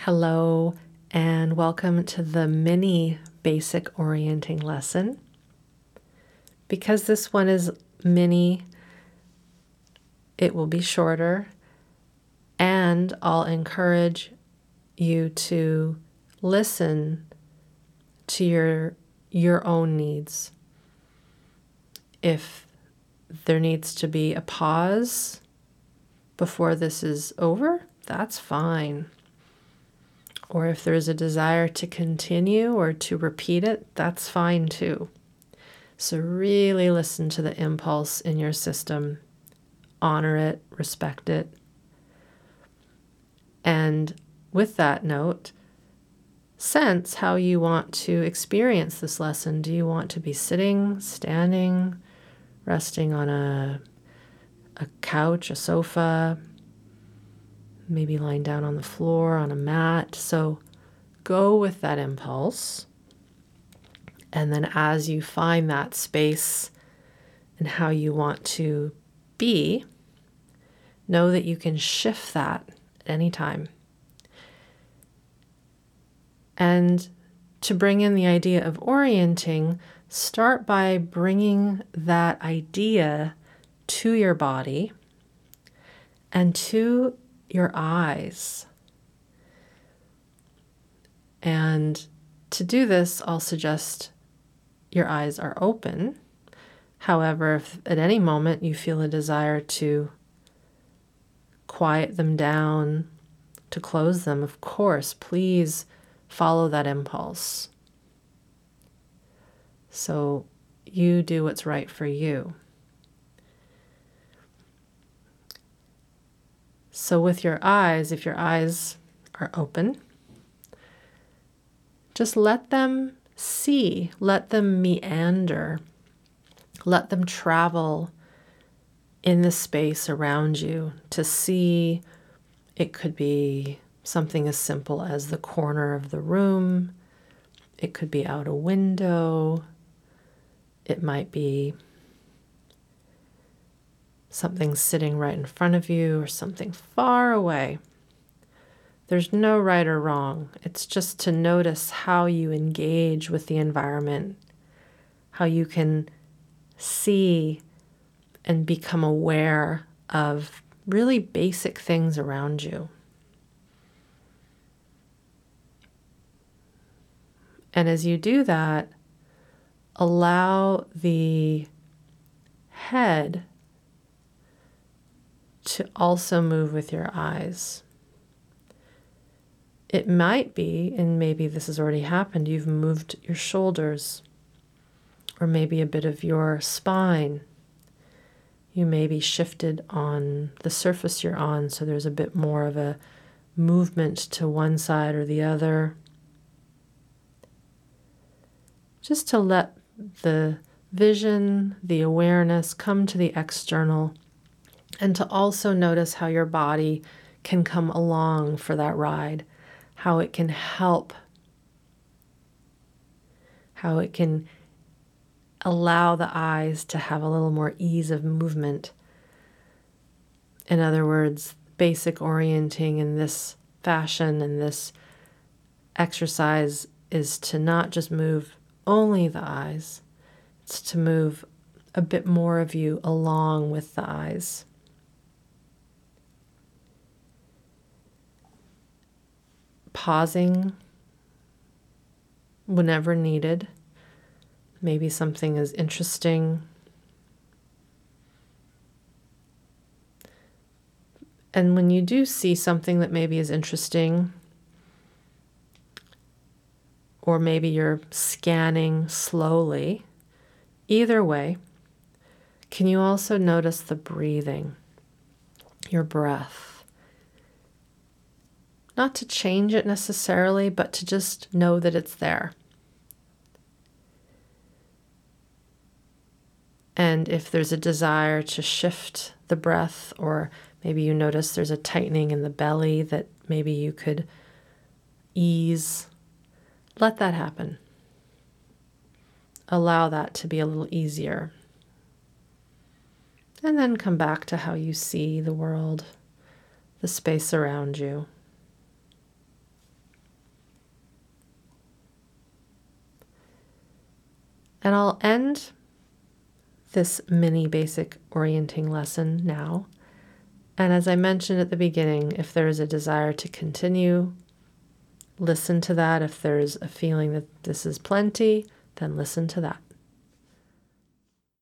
Hello, and welcome to the mini basic orienting lesson. Because this one is mini, it will be shorter, and I'll encourage you to listen to your own needs. If there needs to be a pause before this is over, that's fine. Or if there's a desire to continue or to repeat it, that's fine too. So really listen to the impulse in your system, honor it, respect it. And with that note, sense how you want to experience this lesson. Do you want to be sitting, standing, resting on a couch, a sofa, maybe lying down on the floor, on a mat? So go with that impulse. And then as you find that space and how you want to be, know that you can shift that at any time. And to bring in the idea of orienting, start by bringing that idea to your body and to your eyes. And to do this, I'll suggest your eyes are open. However, if at any moment you feel a desire to quiet them down, to close them, of course, please follow that impulse. So you do what's right for you. So with your eyes, if your eyes are open, just let them see, let them meander, let them travel in the space around you to see. It could be something as simple as the corner of the room. It could be out a window. It might be something sitting right in front of you or something far away. There's no right or wrong. It's just to notice how you engage with the environment, how you can see and become aware of really basic things around you. And as you do that, allow the head to also move with your eyes. It might be, and maybe this has already happened, you've moved your shoulders, or maybe a bit of your spine. You may be shifted on the surface you're on, so there's a bit more of a movement to one side or the other. Just to let the vision, the awareness come to the external, and to also notice how your body can come along for that ride, how it can help, how it can allow the eyes to have a little more ease of movement. In other words, basic orienting in this fashion and this exercise is to not just move only the eyes, it's to move a bit more of you along with the eyes. Pausing whenever needed. Maybe something is interesting. And when you do see something that maybe is interesting, or maybe you're scanning slowly, either way, can you also notice the breathing, your breath? Not to change it necessarily, but to just know that it's there. And if there's a desire to shift the breath, or maybe you notice there's a tightening in the belly that maybe you could ease, let that happen. Allow that to be a little easier. And then come back to how you see the world, the space around you. And I'll end this mini basic orienting lesson now. And as I mentioned at the beginning, if there is a desire to continue, listen to that. If there's a feeling that this is plenty, then listen to that.